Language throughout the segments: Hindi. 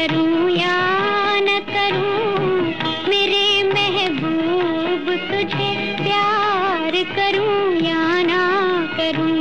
करूं या न करूं, मेरे महबूब तुझे प्यार करूं या ना करूं।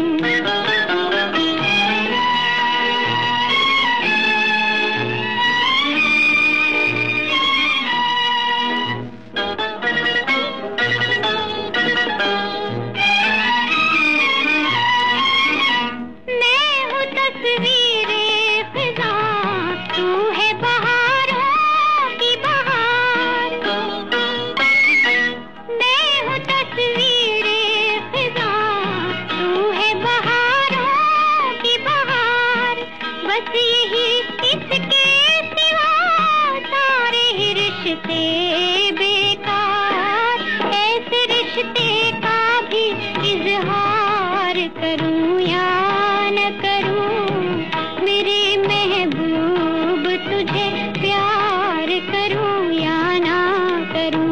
बेकार ऐसे रिश्ते का भी इजहार करूं या न करूं, मेरे महबूब तुझे प्यार करूं या ना करूं।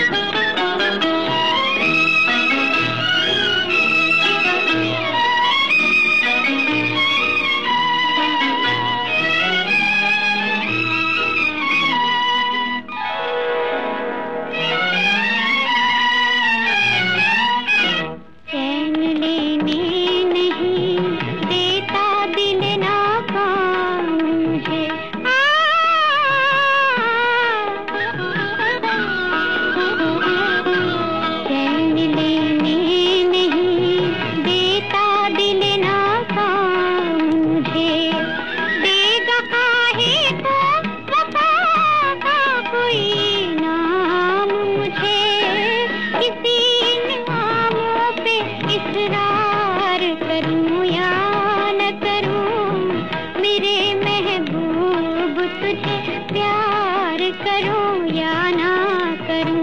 करूं या न करूं, मेरे महबूब तुझे प्यार करूं या ना करूं।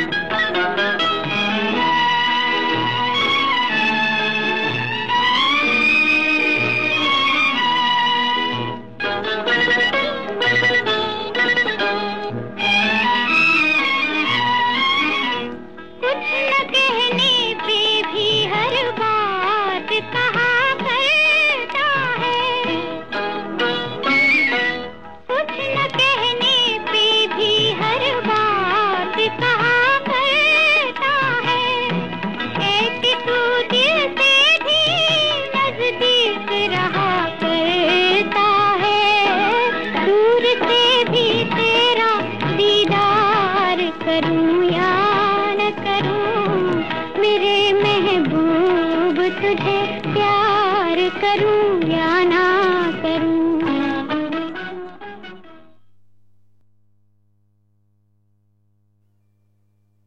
कुछ न कहने पे भी हर बात कहा करता है, कुछ न कहने पे भी हर बात कहा करता है। ऐसे तू दिल से भी नजदीक रहा करता है, दूर से भी तेरा दीदार करूं या न करूं, मेरे महबूब तुझे प्यार करूं या ना